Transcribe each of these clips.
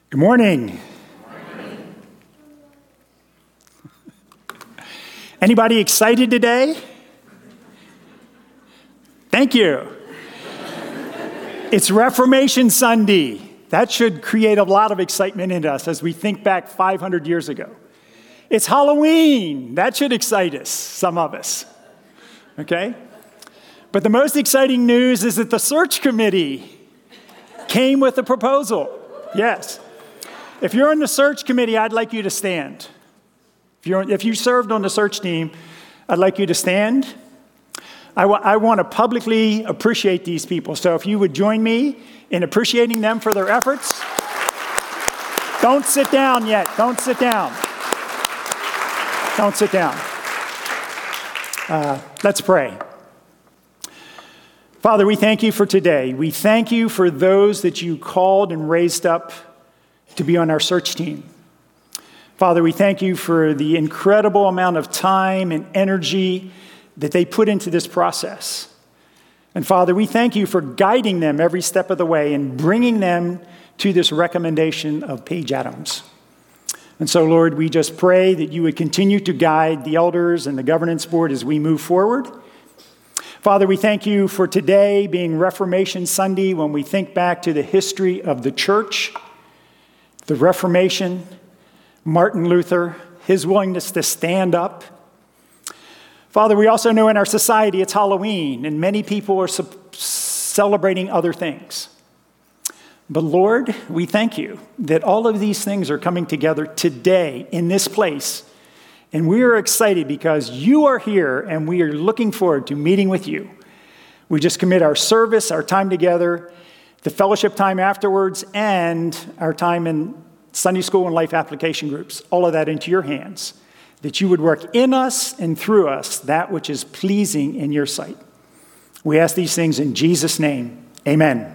Good morning. Anybody excited today? Thank you. It's Reformation Sunday. That should create a lot of excitement in us as we think back 500 years ago. It's Halloween. That should excite us, some of us. Okay? But the most exciting news is that the search committee came with a proposal. Yes. If you're on the search committee, I'd like you to stand. If you served on the search team, I'd like you to stand. I want to publicly appreciate these people. So if you would join me in appreciating them for their efforts. Don't sit down yet. Don't sit down. Don't sit down. Let's pray. Father, we thank you for today. We thank you for those that you called and raised up to be on our search team. Father, we thank you for the incredible amount of time and energy that they put into this process. And Father, we thank you for guiding them every step of the way and bringing them to this recommendation of Paige Adams. And so, Lord, we just pray that you would continue to guide the elders and the governance board as we move forward. Father, we thank you for today being Reformation Sunday when we think back to the history of the church, the Reformation, Martin Luther, his willingness to stand up. Father, we also know in our society it's Halloween, and many people are celebrating other things. But Lord, we thank you that all of these things are coming together today in this place. And we are excited because you are here, and we are looking forward to meeting with you. We just commit our service, our time together, the fellowship time afterwards, and our time in Sunday school and life application groups, all of that into your hands, that you would work in us and through us that which is pleasing in your sight. We ask these things in Jesus' name. Amen.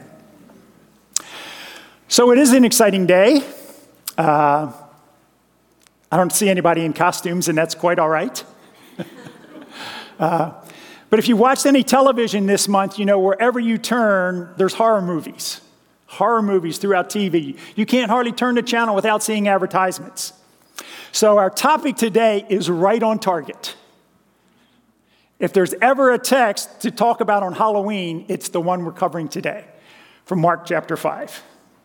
So it is an exciting day. I don't see anybody in costumes, and that's quite all right. But if you watched any television this month, you know, wherever you turn, there's horror movies throughout TV. You can't hardly turn the channel without seeing advertisements. So our topic today is right on target. If there's ever a text to talk about on Halloween, it's the one we're covering today from Mark chapter 5.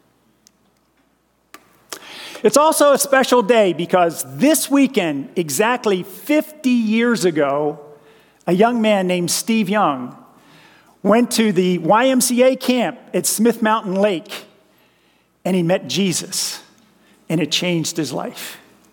It's also a special day because this weekend, exactly 50 years ago, a young man named Steve Young went to the YMCA camp at Smith Mountain Lake, and he met Jesus, and it changed his life.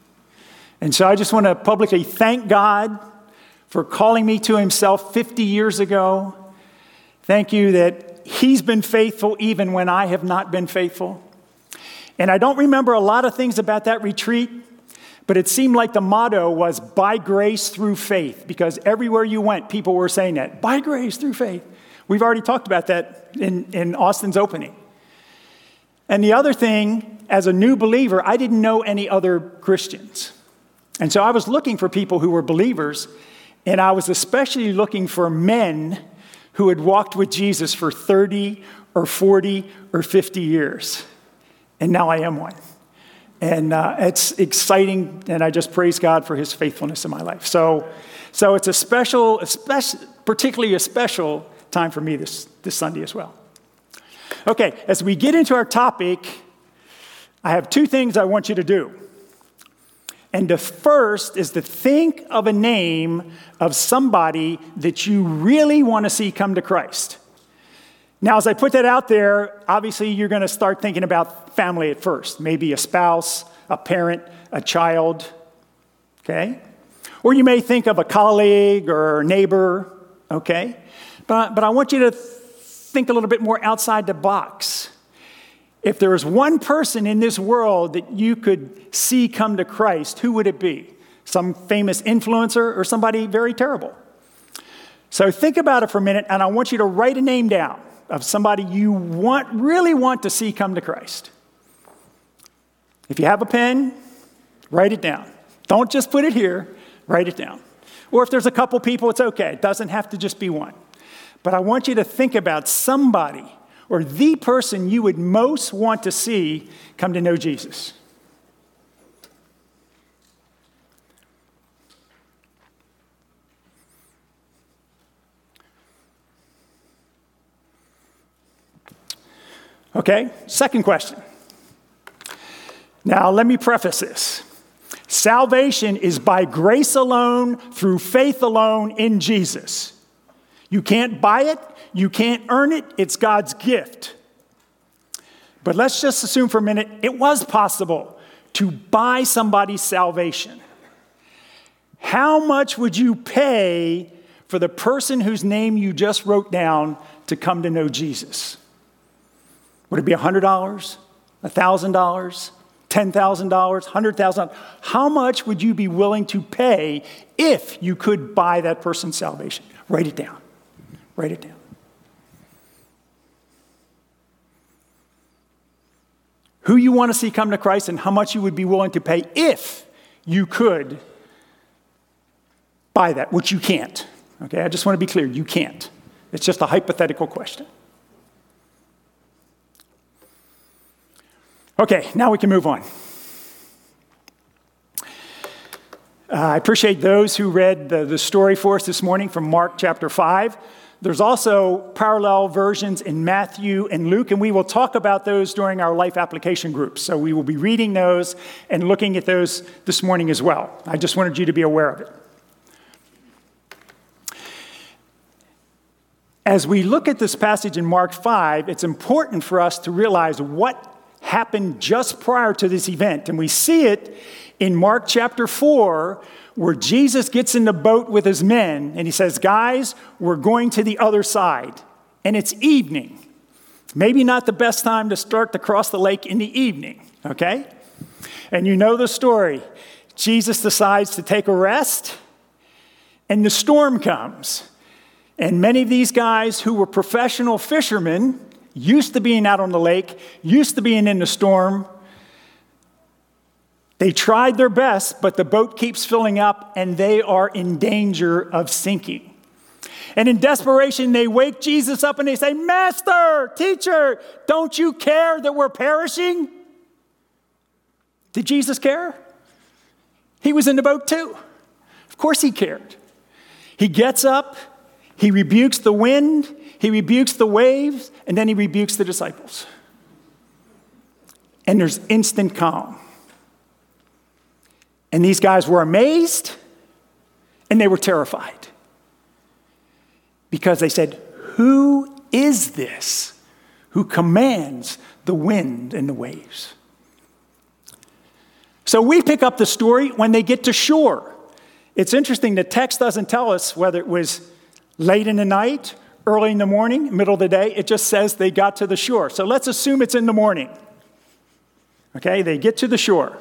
And so I just want to publicly thank God for calling me to himself 50 years ago. Thank you that he's been faithful even when I have not been faithful. And I don't remember a lot of things about that retreat, but it seemed like the motto was by grace through faith, because everywhere you went, people were saying that, by grace through faith. We've already talked about that in Austin's opening. And the other thing, as a new believer, I didn't know any other Christians. And so I was looking for people who were believers, and I was especially looking for men who had walked with Jesus for 30 or 40 or 50 years. And now I am one. And it's exciting, and I just praise God for his faithfulness in my life. So it's particularly a special time for me this Sunday as well. Okay, as we get into our topic, I have two things I want you to do. And the first is to think of a name of somebody that you really want to see come to Christ. Now, as I put that out there, obviously you're going to start thinking about family at first. Maybe a spouse, a parent, a child, okay? Or you may think of a colleague or a neighbor, okay? But I want you to think a little bit more outside the box. If there was one person in this world that you could see come to Christ, who would it be? Some famous influencer or somebody very terrible? So think about it for a minute, and I want you to write a name down of somebody you really want to see come to Christ. If you have a pen, write it down. Don't just put it here, write it down. Or if there's a couple people, it's okay. It doesn't have to just be one. But I want you to think about somebody or the person you would most want to see come to know Jesus? Okay, second question. Now, let me preface this. Salvation is by grace alone, through faith alone, in Jesus. You can't buy it. You can't earn it. It's God's gift. But let's just assume for a minute it was possible to buy somebody's salvation. How much would you pay for the person whose name you just wrote down to come to know Jesus? Would it be $100, $1,000, $10,000, $100,000? How much would you be willing to pay if you could buy that person's salvation? Write it down. Write it down. Who you want to see come to Christ and how much you would be willing to pay if you could buy that, which you can't. Okay, I just want to be clear, you can't. It's just a hypothetical question. Okay, now we can move on. I appreciate those who read the story for us this morning from Mark chapter 5. There's also parallel versions in Matthew and Luke, and we will talk about those during our life application groups. So we will be reading those and looking at those this morning as well. I just wanted you to be aware of it. As we look at this passage in Mark 5, it's important for us to realize what happened just prior to this event. And we see it in Mark chapter 4, where Jesus gets in the boat with his men, and he says, guys, we're going to the other side. And it's evening. Maybe not the best time to start to cross the lake in the evening, okay? And you know the story. Jesus decides to take a rest, and the storm comes. And many of these guys who were professional fishermen, used to being out on the lake, used to being in the storm, they tried their best, but the boat keeps filling up and they are in danger of sinking. And in desperation, they wake Jesus up and they say, Master, teacher, don't you care that we're perishing? Did Jesus care? He was in the boat too. Of course he cared. He gets up, he rebukes the wind, he rebukes the waves, and then he rebukes the disciples. And there's instant calm. And these guys were amazed, and they were terrified. Because they said, who is this who commands the wind and the waves? So we pick up the story when they get to shore. It's interesting, the text doesn't tell us whether it was late in the night, early in the morning, middle of the day. It just says they got to the shore. So let's assume it's in the morning. Okay, they get to the shore.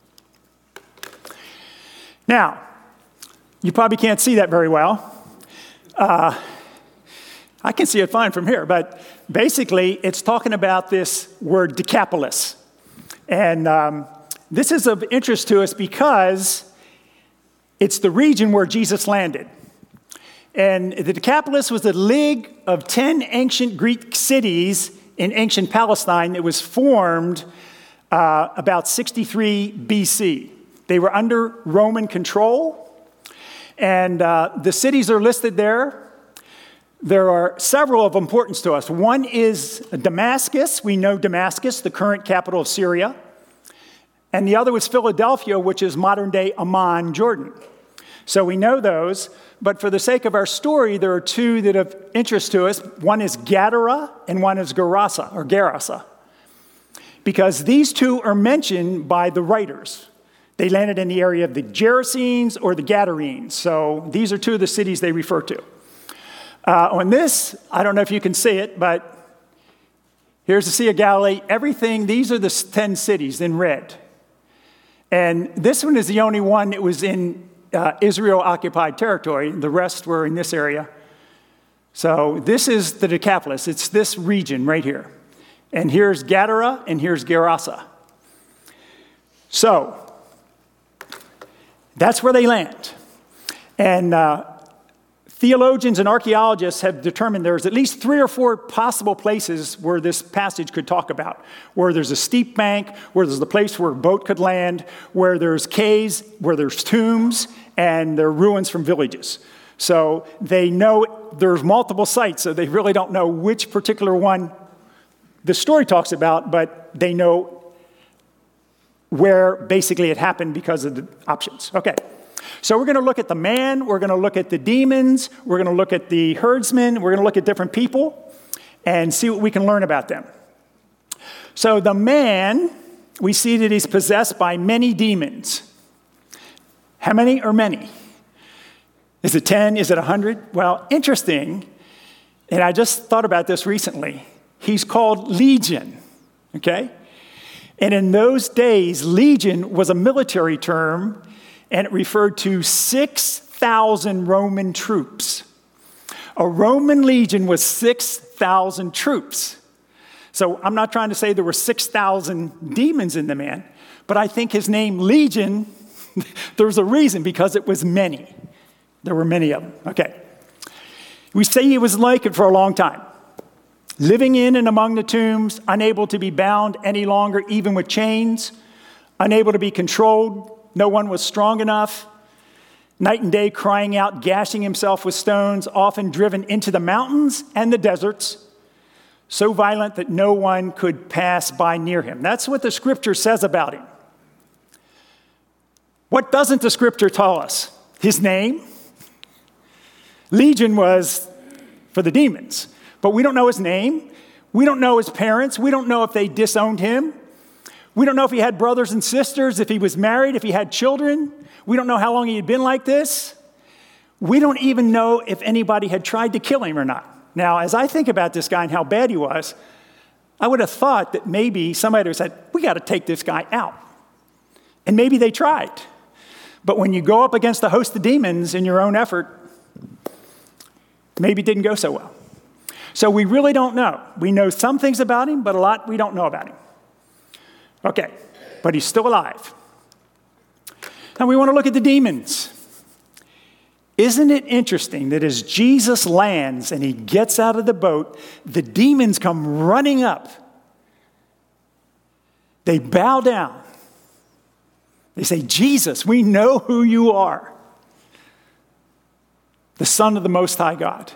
Now, you probably can't see that very well. I can see it fine from here, but basically it's talking about this word Decapolis. And this is of interest to us because it's the region where Jesus landed. And the Decapolis was a league of 10 ancient Greek cities in ancient Palestine that was formed about 63 BC. They were under Roman control, and the cities are listed there. There are several of importance to us. One is Damascus. We know Damascus, the current capital of Syria. And the other was Philadelphia, which is modern-day Amman, Jordan. So we know those, but for the sake of our story, there are two that of interest to us. One is Gadara, and one is Gerasa, because these two are mentioned by the writers. They landed in the area of the Gerasenes or the Gadarenes. So these are two of the cities they refer to. On this, I don't know if you can see it, but here's the Sea of Galilee. These are the 10 cities in red. And this one is the only one that was in Israel-occupied territory. The rest were in this area. So this is the Decapolis. It's this region right here. And here's Gadara, and here's Gerasa. So that's where they land. And Theologians and archaeologists have determined there's at least 3 or 4 possible places where this passage could talk about, where there's a steep bank, where there's the place where a boat could land, where there's caves, where there's tombs, and there are ruins from villages. So they know there's multiple sites, so they really don't know which particular one the story talks about, but they know where basically it happened because of the options. Okay. So we're going to look at the man, we're going to look at the demons, we're going to look at the herdsmen, we're going to look at different people and see what we can learn about them. So the man, we see that he's possessed by many demons. How many or many? Is it 10? Is it 100? Well, interesting, and I just thought about this recently. He's called Legion, okay? And in those days, Legion was a military term, and it referred to 6,000 Roman troops. A Roman legion was 6,000 troops. So I'm not trying to say there were 6,000 demons in the man, but I think his name Legion, there's a reason, because it was many. There were many of them. Okay. We say he was naked for a long time, living in and among the tombs, unable to be bound any longer, even with chains, unable to be controlled. No one was strong enough. Night and day crying out, gashing himself with stones, often driven into the mountains and the deserts, so violent that no one could pass by near him. That's what the scripture says about him. What doesn't the scripture tell us? His name? Legion was for the demons, but we don't know his name. We don't know his parents. We don't know if they disowned him. We don't know if he had brothers and sisters, if he was married, if he had children. We don't know how long he had been like this. We don't even know if anybody had tried to kill him or not. Now, as I think about this guy and how bad he was, I would have thought that maybe somebody would have said, we got to take this guy out. And maybe they tried. But when you go up against a host of demons in your own effort, maybe it didn't go so well. So we really don't know. We know some things about him, but a lot we don't know about him. Okay, but he's still alive. Now we want to look at the demons. Isn't it interesting that as Jesus lands and he gets out of the boat, the demons come running up. They bow down. They say, Jesus, we know who you are, the Son of the Most High God.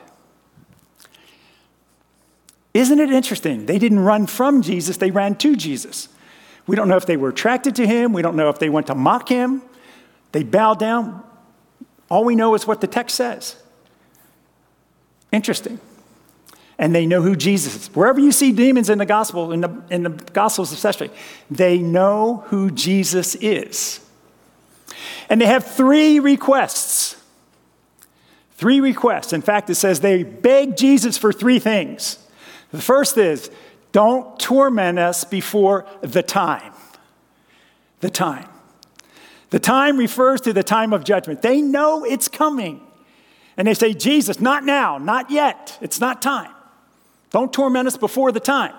Isn't it interesting? They didn't run from Jesus, they ran to Jesus. We don't know if they were attracted to him. We don't know if they went to mock him. They bowed down. All we know is what the text says. Interesting. And they know who Jesus is. Wherever you see demons in the gospel, in the Gospels especially, they know who Jesus is. And they have 3 requests. 3 requests. In fact, it says they beg Jesus for 3 things. The first is, don't torment us before the time. The time. The time refers to the time of judgment. They know it's coming. And they say, Jesus, not now, not yet. It's not time. Don't torment us before the time.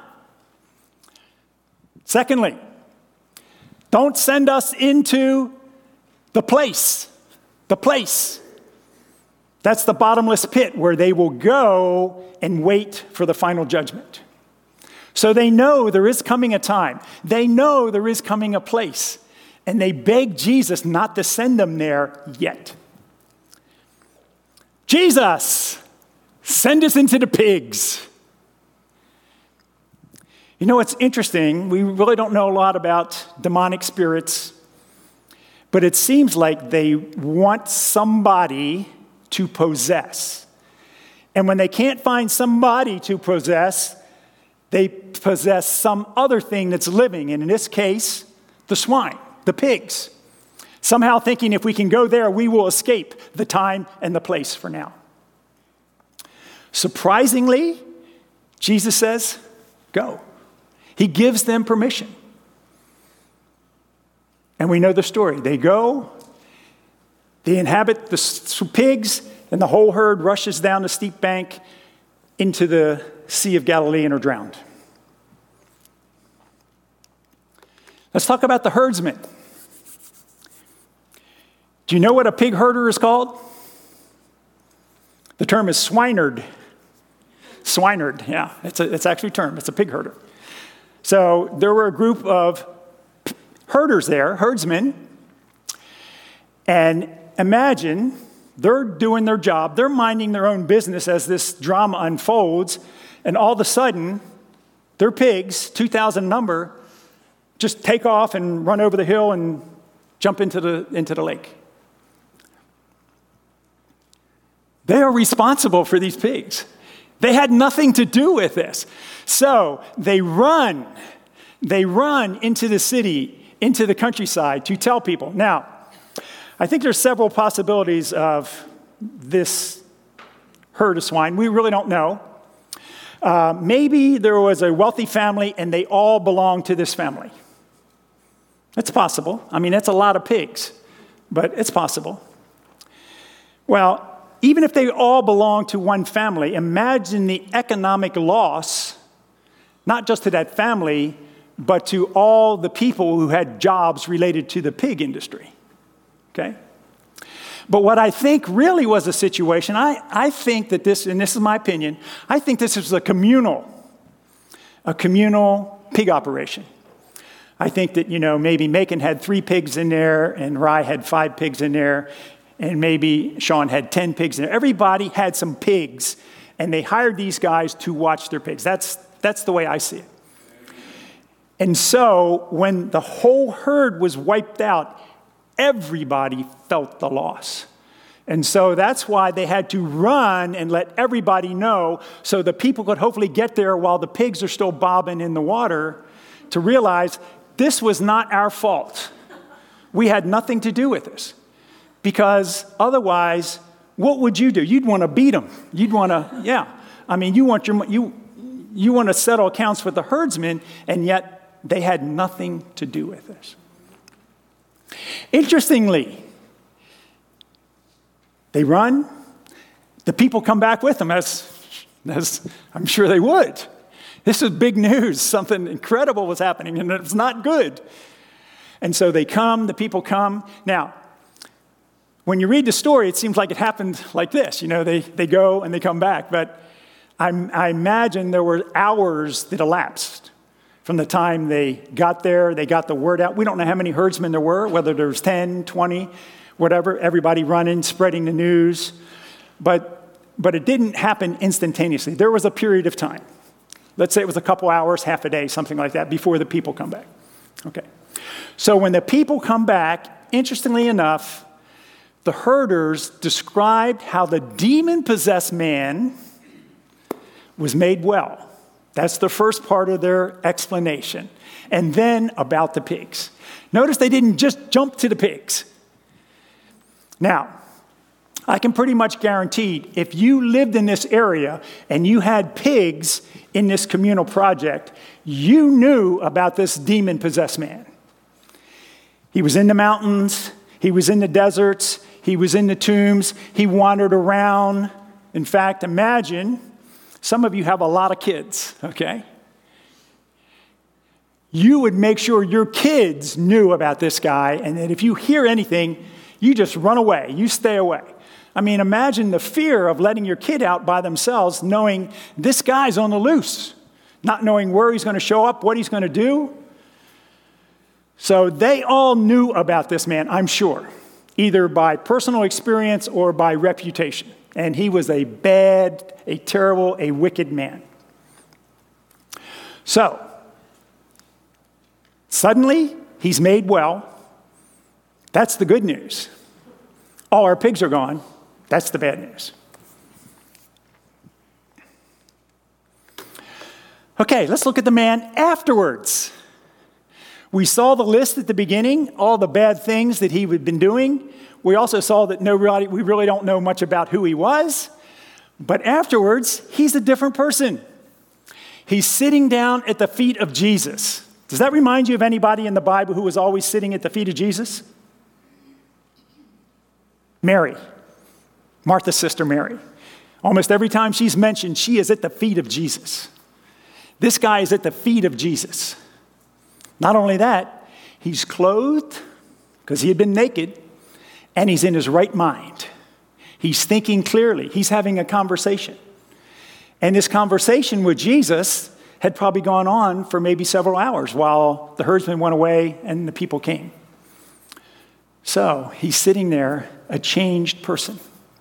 Secondly, don't send us into the place. The place. That's the bottomless pit where they will go and wait for the final judgment. So they know there is coming a time. They know there is coming a place. And they beg Jesus not to send them there yet. Jesus, send us into the pigs. You know, it's interesting. We really don't know a lot about demonic spirits, but it seems like they want somebody to possess. And when they can't find somebody to possess, they possess some other thing that's living, and in this case, the swine, the pigs. Somehow thinking if we can go there, we will escape the time and the place for now. Surprisingly, Jesus says, go. He gives them permission. And we know the story. They go, they inhabit the pigs, and the whole herd rushes down the steep bank into the Sea of Galilee and are drowned. Let's talk about the herdsman. Do you know what a pig herder is called? The term is swineherd. Swineherd, yeah, it's actually a term. It's a pig herder. So there were a group of herders there, herdsmen, and imagine they're doing their job. They're minding their own business as this drama unfolds, and all of a sudden, their pigs, 2,000 number, just take off and run over the hill and jump into the lake. They are responsible for these pigs. They had nothing to do with this. So they run into the city, into the countryside to tell people. Now, I think there's several possibilities of this herd of swine. We really don't know. Maybe there was a wealthy family and they all belonged to this family. It's possible. I mean, that's a lot of pigs, but it's possible. Well, even if they all belong to one family, imagine the economic loss, not just to that family, but to all the people who had jobs related to the pig industry. Okay? But what I think really was the situation, I think that this, and this is my opinion, I think this is a communal pig operation. I think that, maybe Macon had 3 pigs in there, and Rye had 5 pigs in there, and maybe Sean had 10 pigs in there. Everybody had some pigs, and they hired these guys to watch their pigs. That's the way I see it. And so when the whole herd was wiped out, everybody felt the loss. And so that's why they had to run and let everybody know so the people could hopefully get there while the pigs are still bobbing in the water to realize this was not our fault. We had nothing to do with this. Because otherwise, what would you do? You'd want to beat them. You'd want to, I mean, you want to settle accounts with the herdsmen, and yet they had nothing to do with this. Interestingly, they run. The people come back with them, as I'm sure they would. This is big news. Something incredible was happening, and it's not good. And so they come, the people come. Now, when you read the story, it seems like it happened like this. They go and they come back. But I imagine there were hours that elapsed from the time they got there, they got the word out. We don't know how many herdsmen there were, whether there was 10, 20, whatever, everybody running, spreading the news. But it didn't happen instantaneously. There was a period of time. Let's say it was a couple hours, half a day, something like that, before the people come back. Okay. So when the people come back, interestingly enough, the herders described how the demon-possessed man was made well. That's the first part of their explanation. And then about the pigs. Notice they didn't just jump to the pigs. Now, I can pretty much guarantee if you lived in this area and you had pigs in this communal project, you knew about this demon-possessed man. He was in the mountains. He was in the deserts. He was in the tombs. He wandered around. In fact, imagine, some of you have a lot of kids, okay? You would make sure your kids knew about this guy, and that if you hear anything, you just run away. You stay away. I mean, imagine the fear of letting your kid out by themselves, knowing this guy's on the loose, not knowing where he's going to show up, what he's going to do. So they all knew about this man, I'm sure, either by personal experience or by reputation. And he was a bad, a terrible, a wicked man. So, suddenly, he's made well. That's the good news. All our pigs are gone. That's the bad news. Okay, let's look at the man afterwards. We saw the list at the beginning, all the bad things that he had been doing. We also saw that we really don't know much about who he was. But afterwards, he's a different person. He's sitting down at the feet of Jesus. Does that remind you of anybody in the Bible who was always sitting at the feet of Jesus? Mary, Martha's sister Mary. Almost every time she's mentioned, she is at the feet of Jesus. This guy is at the feet of Jesus. Not only that, he's clothed because he had been naked, and he's in his right mind. He's thinking clearly. He's having a conversation. And this conversation with Jesus had probably gone on for maybe several hours while the herdsman went away and the people came. So he's sitting there, a changed person.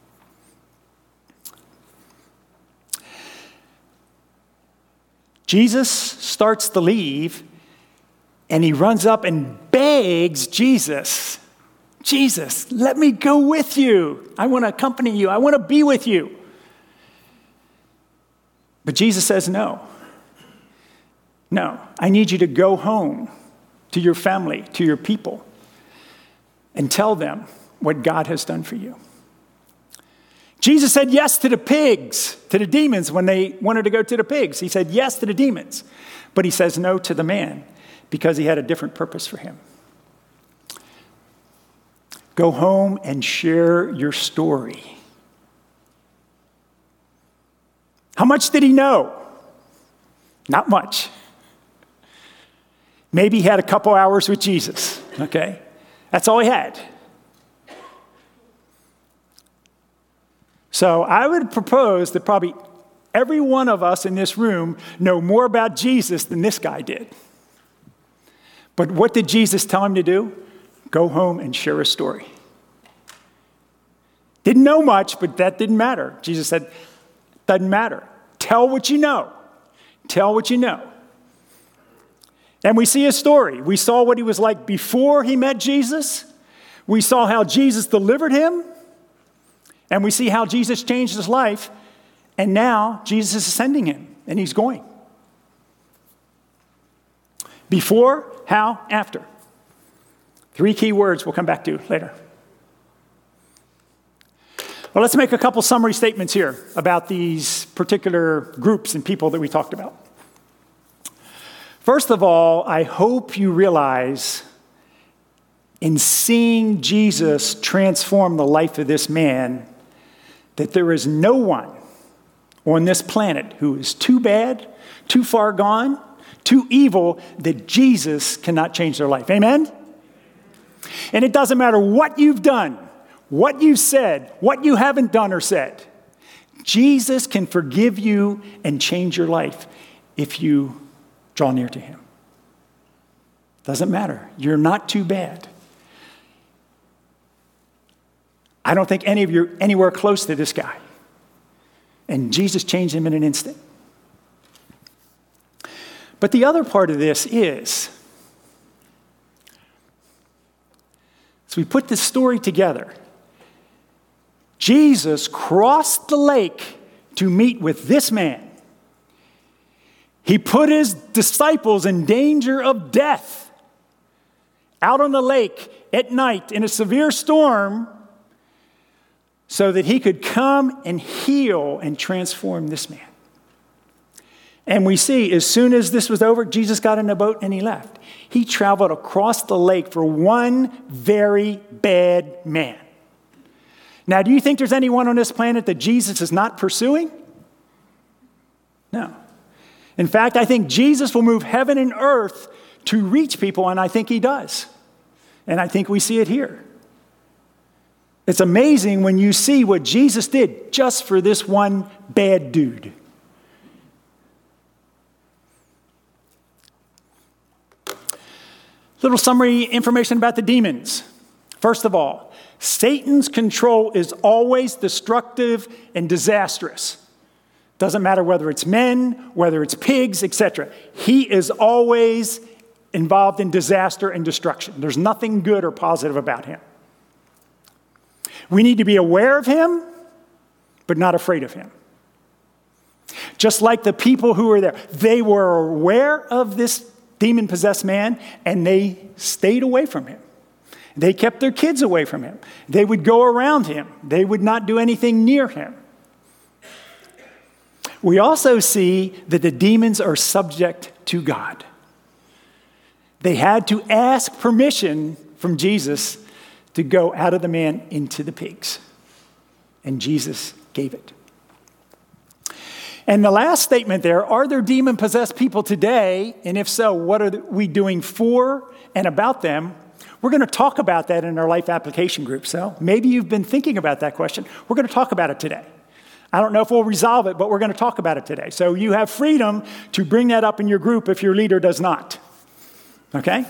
Jesus starts to leave, and he runs up and begs Jesus, Jesus, let me go with you. I want to accompany you. I want to be with you. But Jesus says, no. No, I need you to go home to your family, to your people, and tell them what God has done for you. Jesus said yes to the pigs, to the demons when they wanted to go to the pigs. He said yes to the demons, but he says no to the man because he had a different purpose for him. Go home and share your story. How much did he know? Not much. Maybe he had a couple hours with Jesus, okay? That's all he had. So I would propose that probably every one of us in this room know more about Jesus than this guy did. But what did Jesus tell him to do? Go home and share a story. Didn't know much, but that didn't matter. Jesus said, doesn't matter. Tell what you know. Tell what you know. And we see his story. We saw what he was like before he met Jesus. We saw how Jesus delivered him. And we see how Jesus changed his life. And now Jesus is sending him, and he's going. Before, how, after. 3 key words we'll come back to later. Well, let's make a couple summary statements here about these particular groups and people that we talked about. First of all, I hope you realize in seeing Jesus transform the life of this man that there is no one on this planet who is too bad, too far gone, too evil that Jesus cannot change their life. Amen? And it doesn't matter what you've done, what you've said, what you haven't done or said. Jesus can forgive you and change your life if you draw near to him. Doesn't matter. You're not too bad. I don't think any of you are anywhere close to this guy. And Jesus changed him in an instant. But the other part of this is, as we put this story together, Jesus crossed the lake to meet with this man. He put his disciples in danger of death out on the lake at night in a severe storm so that he could come and heal and transform this man. And we see, as soon as this was over, Jesus got in a boat and he left. He traveled across the lake for one very bad man. Now, do you think there's anyone on this planet that Jesus is not pursuing? No. In fact, I think Jesus will move heaven and earth to reach people, and I think he does. And I think we see it here. It's amazing when you see what Jesus did just for this one bad dude. Little summary information about the demons. First of all, Satan's control is always destructive and disastrous. Doesn't matter whether it's men, whether it's pigs, etc. He is always involved in disaster and destruction. There's nothing good or positive about him. We need to be aware of him, but not afraid of him. Just like the people who were there, they were aware of this demon-possessed man, and they stayed away from him. They kept their kids away from him. They would go around him. They would not do anything near him. We also see that the demons are subject to God. They had to ask permission from Jesus to go out of the man into the pigs. And Jesus gave it. And the last statement there, are there demon-possessed people today? And if so, what are we doing for and about them? We're going to talk about that in our life application group. So maybe you've been thinking about that question. We're going to talk about it today. I don't know if we'll resolve it, but we're going to talk about it today. So you have freedom to bring that up in your group if your leader does not. Okay?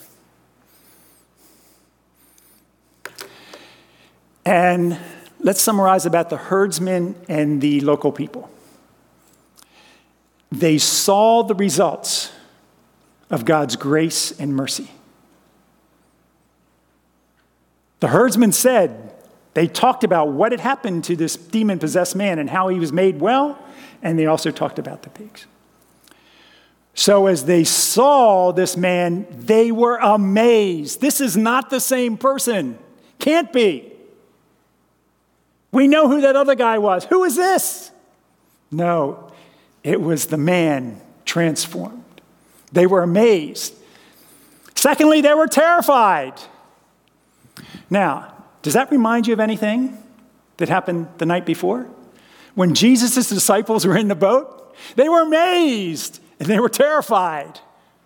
And let's summarize about the herdsmen and the local people. They saw the results of God's grace and mercy. The herdsmen said, they talked about what had happened to this demon-possessed man and how he was made well, and they also talked about the pigs. So as they saw this man, they were amazed. This is not the same person. Can't be. We know who that other guy was. Who is this? No, it was the man transformed. They were amazed. Secondly, they were terrified. Now, does that remind you of anything that happened the night before? When Jesus' disciples were in the boat, they were amazed and they were terrified.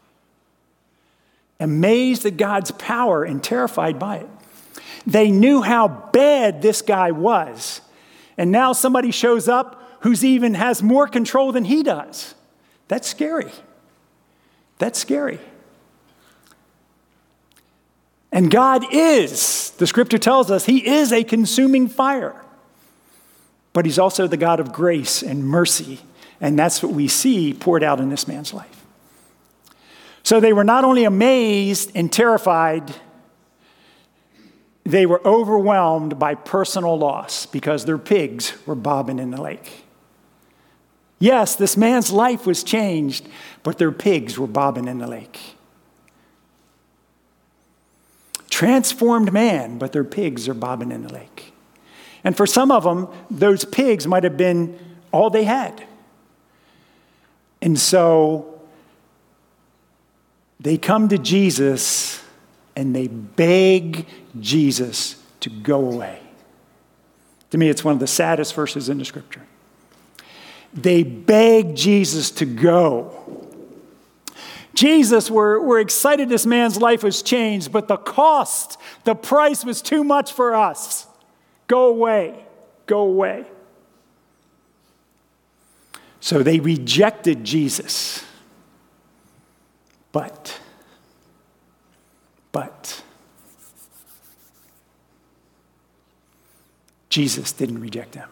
Amazed at God's power and terrified by it. They knew how bad this guy was. And now somebody shows up who's even has more control than he does. That's scary. That's scary. And God is, the scripture tells us, he is a consuming fire. But he's also the God of grace and mercy. And that's what we see poured out in this man's life. So they were not only amazed and terrified, they were overwhelmed by personal loss because their pigs were bobbing in the lake. Yes, this man's life was changed, but their pigs were bobbing in the lake. Transformed man, but their pigs are bobbing in the lake. And for some of them, those pigs might have been all they had. And so they come to Jesus and they beg Jesus to go away. To me, it's one of the saddest verses in the scripture. They beg Jesus to go. Jesus, we're excited this man's life was changed, but the cost, the price was too much for us. Go away. Go away. So they rejected Jesus. But Jesus didn't reject them.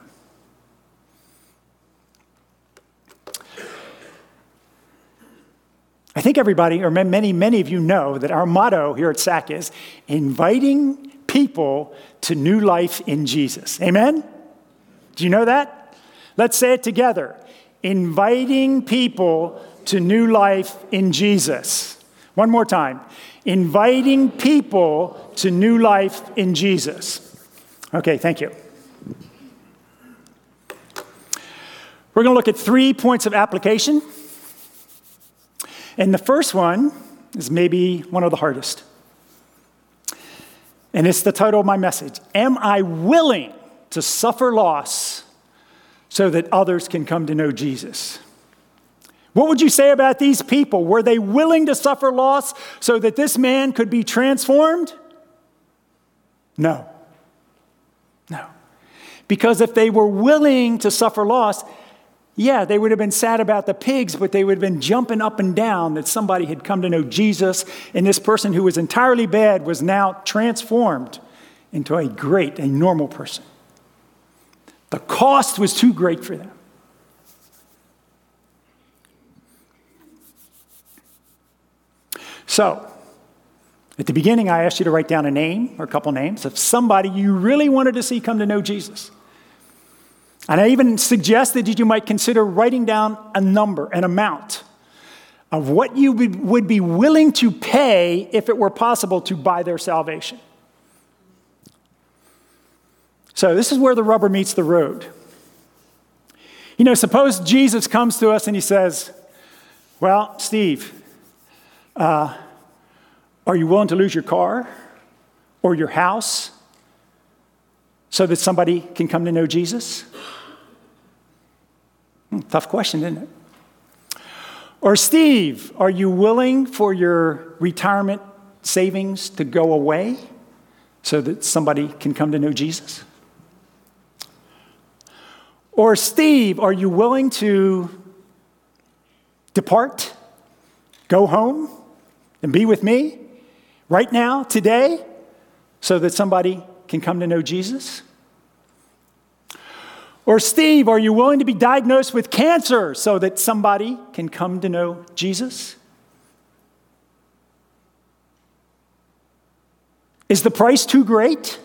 I think everybody, or many of you know that our motto here at SAC is inviting people to new life in Jesus. Amen? Do you know that? Let's say it together. Inviting people to new life in Jesus. One more time. Inviting people to new life in Jesus. Okay, thank you. We're going to look at 3 points of application. And the first one is maybe one of the hardest. And it's the title of my message. Am I willing to suffer loss so that others can come to know Jesus? What would you say about these people? Were they willing to suffer loss so that this man could be transformed? No. No. Because if they were willing to suffer loss, yeah, they would have been sad about the pigs, but they would have been jumping up and down that somebody had come to know Jesus, and this person who was entirely bad was now transformed into a normal person. The cost was too great for them. So, at the beginning, I asked you to write down a name or a couple names of somebody you really wanted to see come to know Jesus. And I even suggested that you might consider writing down a number, an amount of what you would be willing to pay if it were possible to buy their salvation. So this is where the rubber meets the road. You know, suppose Jesus comes to us and he says, well, Steve, are you willing to lose your car or your house so that somebody can come to know Jesus? Tough question, isn't it? Or Steve, are you willing for your retirement savings to go away so that somebody can come to know Jesus? Or Steve, are you willing to depart, go home, and be with me right now, today, so that somebody can come to know Jesus? Or Steve, are you willing to be diagnosed with cancer so that somebody can come to know Jesus? Is the price too great?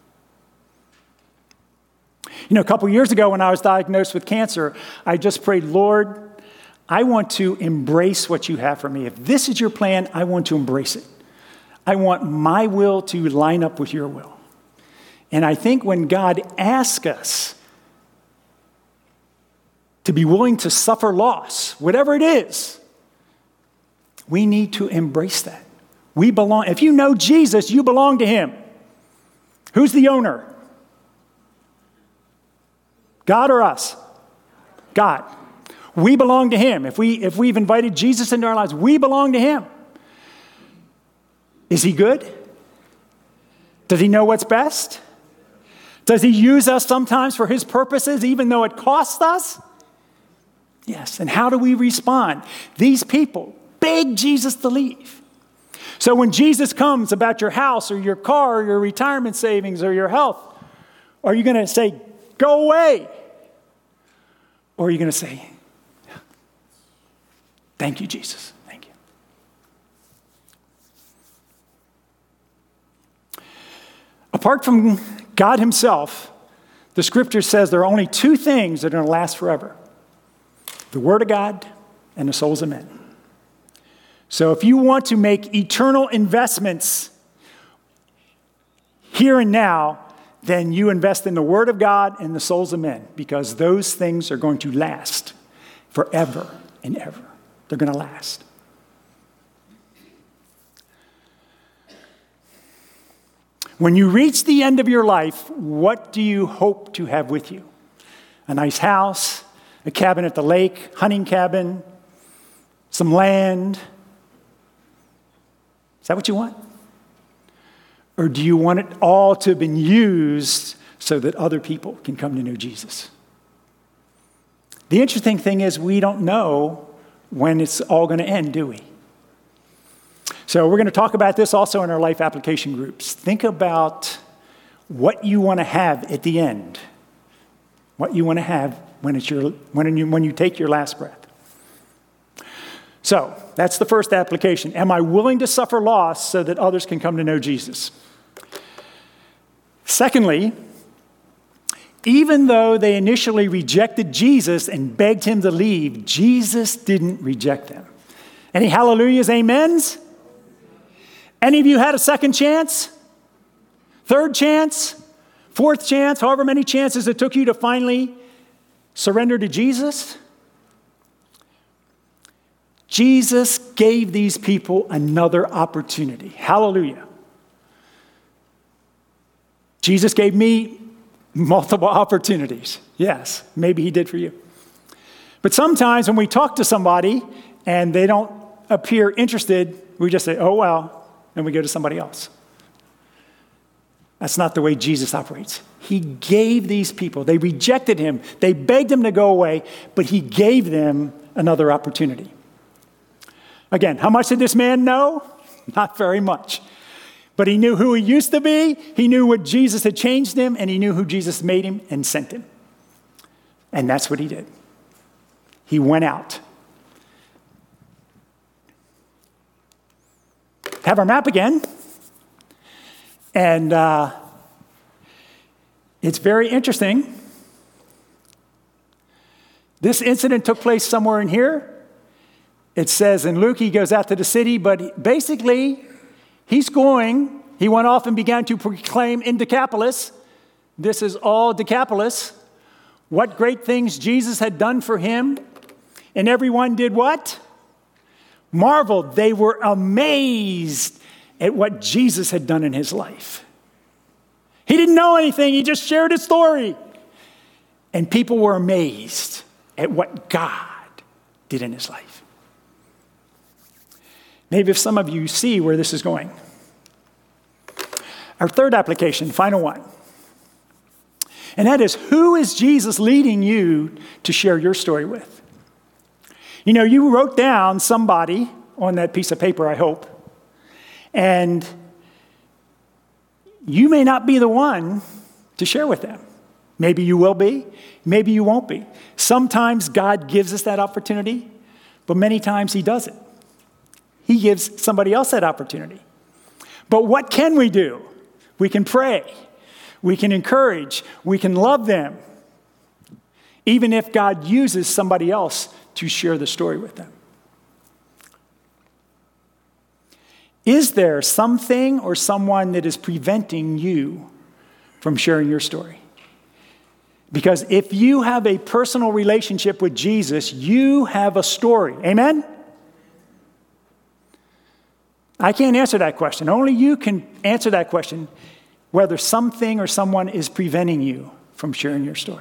You know, a couple years ago when I was diagnosed with cancer, I just prayed, Lord, I want to embrace what you have for me. If this is your plan, I want to embrace it. I want my will to line up with your will. And I think when God asks us to be willing to suffer loss, whatever it is, we need to embrace that. We belong. If you know Jesus, you belong to him. Who's the owner? God or us? God. We belong to him. If we've invited Jesus into our lives, we belong to him. Is he good? Does he know what's best? Does he use us sometimes for his purposes, even though it costs us? Yes. And how do we respond? These people beg Jesus to leave. So when Jesus comes about your house or your car or your retirement savings or your health, are you going to say, go away? Or are you going to say, thank you, Jesus. Thank you. Apart from God himself, the scripture says there are only two things that are going to last forever: the word of God and the souls of men. So if you want to make eternal investments here and now, then you invest in the word of God and the souls of men, because those things are going to last forever and ever. They're going to last. When you reach the end of your life, what do you hope to have with you? A nice house, a cabin at the lake, hunting cabin, some land. Is that what you want? Or do you want it all to have been used so that other people can come to know Jesus? The interesting thing is we don't know when it's all going to end, do we? So we're going to talk about this also in our life application groups. Think about what you want to have at the end. What you want to have when you take your last breath. So that's the first application. Am I willing to suffer loss so that others can come to know Jesus? Secondly, even though they initially rejected Jesus and begged him to leave, Jesus didn't reject them. Any hallelujahs, amens? Any of you had a second chance? Third chance? Fourth chance? However many chances it took you to finally surrender to Jesus? Jesus gave these people another opportunity. Hallelujah. Jesus gave me multiple opportunities. Yes, maybe he did for you. But sometimes when we talk to somebody and they don't appear interested, we just say, oh, well, and we go to somebody else. That's not the way Jesus operates. He gave these people, they rejected him, they begged him to go away, but he gave them another opportunity. Again, how much did this man know? Not very much. But he knew who he used to be, he knew what Jesus had changed him, and he knew who Jesus made him and sent him. And that's what he did. He went out. Have our map again. And it's very interesting. This incident took place somewhere in here. It says in Luke, he goes out to the city, but basically, he went off and began to proclaim in Decapolis. This is all Decapolis. What great things Jesus had done for him. And everyone did what? Marveled. They were amazed at what Jesus had done in his life. He didn't know anything. He just shared his story. And people were amazed at what God did in his life. Maybe if some of you see where this is going. Our third application, final one. And that is, who is Jesus leading you to share your story with? You know, you wrote down somebody on that piece of paper, I hope, and you may not be the one to share with them. Maybe you will be, maybe you won't be. Sometimes God gives us that opportunity, but many times he doesn't. He gives somebody else that opportunity. But what can we do? We can pray. We can encourage. We can love them, even if God uses somebody else to share the story with them. Is there something or someone that is preventing you from sharing your story? Because if you have a personal relationship with Jesus, you have a story. Amen? I can't answer that question. Only you can answer that question, whether something or someone is preventing you from sharing your story.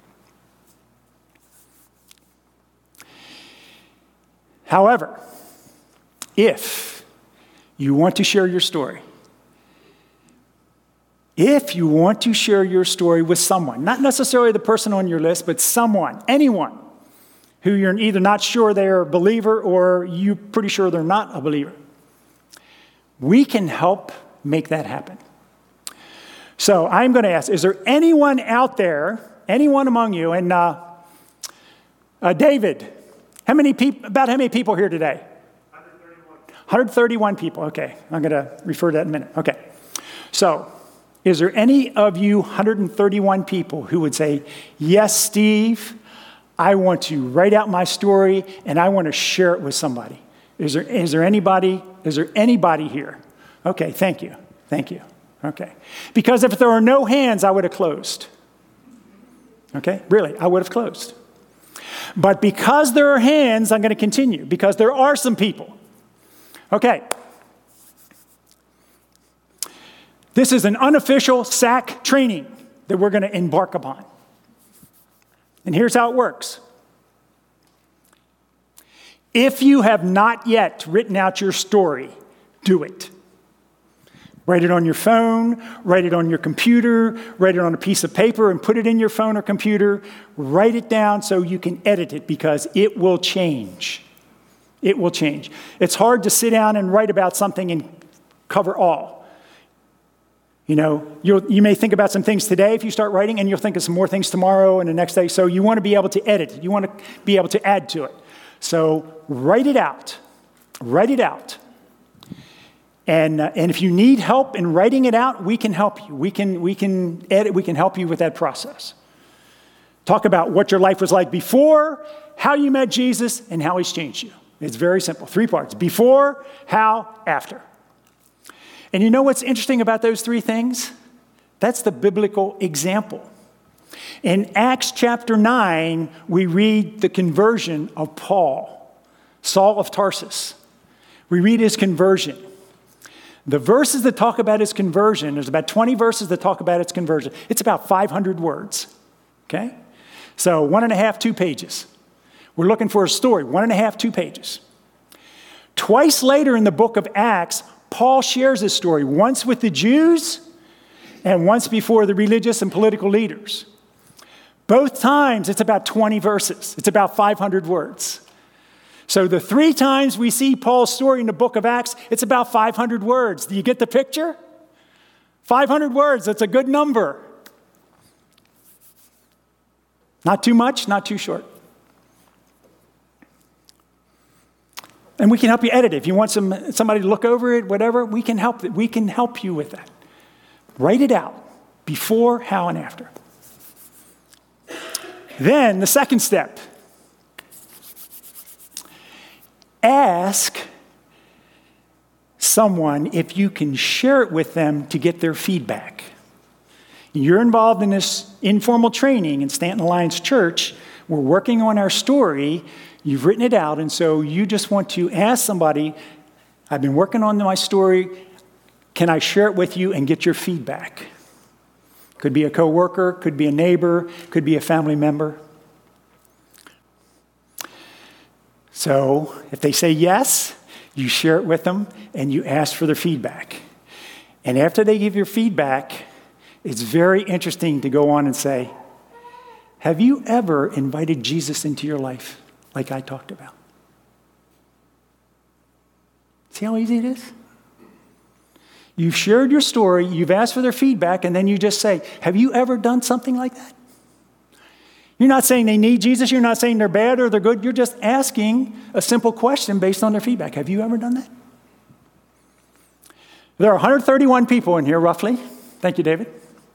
However, if you want to share your story, if you want to share your story with someone, not necessarily the person on your list, but someone, anyone, who you're either not sure they're a believer or you're pretty sure they're not a believer, we can help make that happen. So I'm going to ask, is there anyone out there, anyone among you, and David, about how many people here today? 131 people, okay. I'm going to refer to that in a minute. Okay. So, is there any of you 131 people who would say, yes, Steve, I want to write out my story and I want to share it with somebody? Is there anybody here? Okay, thank you. Okay. Because if there are no hands, I would have closed. Okay, really, I would have closed. But because there are hands, I'm going to continue, because there are some people. Okay. This is an unofficial SAC training that we're going to embark upon. And here's how it works. If you have not yet written out your story, do it. Write it on your phone, write it on your computer, write it on a piece of paper and put it in your phone or computer. Write it down so you can edit it, because it will change. It will change. It's hard to sit down and write about something and cover all. You know, you may think about some things today if you start writing, and you'll think of some more things tomorrow and the next day. So you want to be able to edit it. You want to be able to add to it. So write it out. Write it out. And if you need help in writing it out, we can help you. We can edit. We can help you with that process. Talk about what your life was like before, how you met Jesus, and how he's changed you. It's very simple. 3 parts: before, how, after. And you know what's interesting about those 3 things? That's the biblical example. In Acts chapter 9, we read the conversion of Paul, Saul of Tarsus. We read his conversion. The verses that talk about his conversion, there's about 20 verses that talk about its conversion. It's about 500 words, okay? So 1.5, 2 pages. We're looking for a story, 1.5, 2 pages. Twice later in the book of Acts, Paul shares his story, once with the Jews and once before the religious and political leaders. Both times, it's about 20 verses. It's about 500 words. So the 3 times we see Paul's story in the book of Acts, it's about 500 words. Do you get the picture? 500 words, that's a good number. Not too much, not too short. And we can help you edit it. If you want somebody to look over it, whatever, we can help you with that. Write it out, before, how, and after. Then the second step. Ask someone if you can share it with them to get their feedback. You're involved in this informal training in Stanton Alliance Church. We're working on our story. You've written it out, and so you just want to ask somebody, I've been working on my story. Can I share it with you and get your feedback? Could be a coworker, could be a neighbor, could be a family member. So if they say yes, you share it with them and you ask for their feedback. And after they give your feedback, it's very interesting to go on and say, have you ever invited Jesus into your life like I talked about? See how easy it is? You've shared your story, you've asked for their feedback, and then you just say, have you ever done something like that? You're not saying they need Jesus, you're not saying they're bad or they're good, you're just asking a simple question based on their feedback. Have you ever done that? There are 131 people in here, roughly. Thank you, David.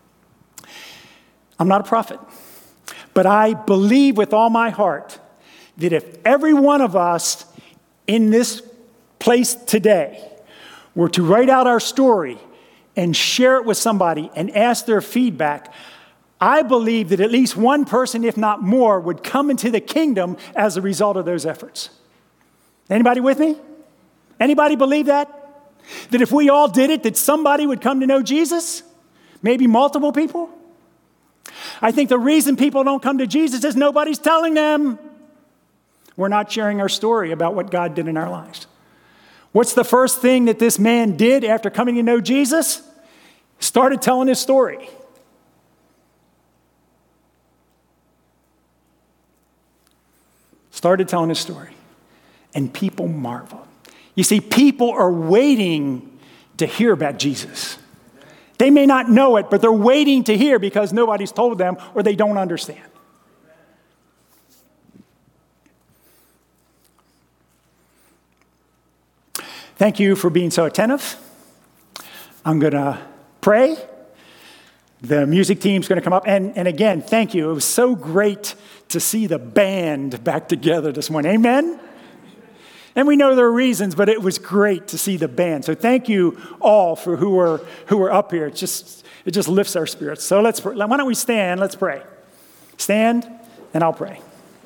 I'm not a prophet, but I believe with all my heart that if every one of us in this place today were to write out our story and share it with somebody and ask their feedback, I believe that at least one person, if not more, would come into the kingdom as a result of those efforts. Anybody with me? Anybody believe that? That if we all did it, that somebody would come to know Jesus? Maybe multiple people? I think the reason people don't come to Jesus is nobody's telling them. We're not sharing our story about what God did in our lives. What's the first thing that this man did after coming to know Jesus? Started telling his story. Started telling his story. And people marveled. You see, people are waiting to hear about Jesus. They may not know it, but they're waiting to hear because nobody's told them or they don't understand. Thank you for being so attentive. I'm going to pray. The music team's going to come up. And again, thank you. It was so great to see the band back together this morning. Amen? And we know there are reasons, but it was great to see the band. So thank you all for who were up here. It just lifts our spirits. So let's pray. Why don't we stand? Let's pray. Stand, and I'll pray.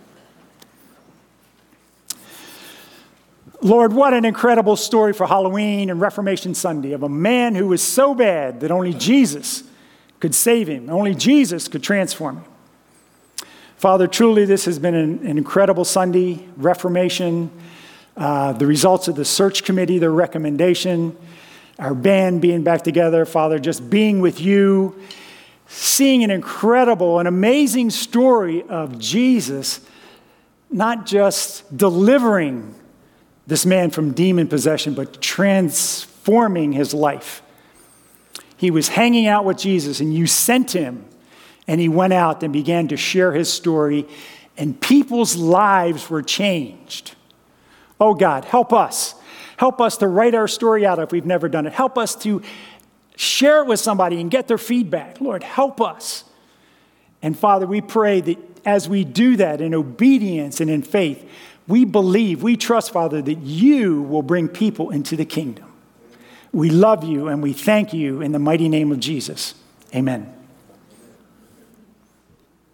Lord, what an incredible story for Halloween and Reformation Sunday of a man who was so bad that only Jesus could save him. Only Jesus could transform him. Father, truly this has been an incredible Sunday, Reformation, the results of the search committee, their recommendation, our band being back together, Father, just being with you, seeing an incredible, an amazing story of Jesus, not just delivering this man from demon possession, but transforming his life. He was hanging out with Jesus, and you sent him, and he went out and began to share his story, and people's lives were changed. Oh God, help us. Help us to write our story out if we've never done it. Help us to share it with somebody and get their feedback. Lord, help us. And Father, we pray that as we do that in obedience and in faith, we believe, we trust, Father, that you will bring people into the kingdom. We love you and we thank you in the mighty name of Jesus. Amen.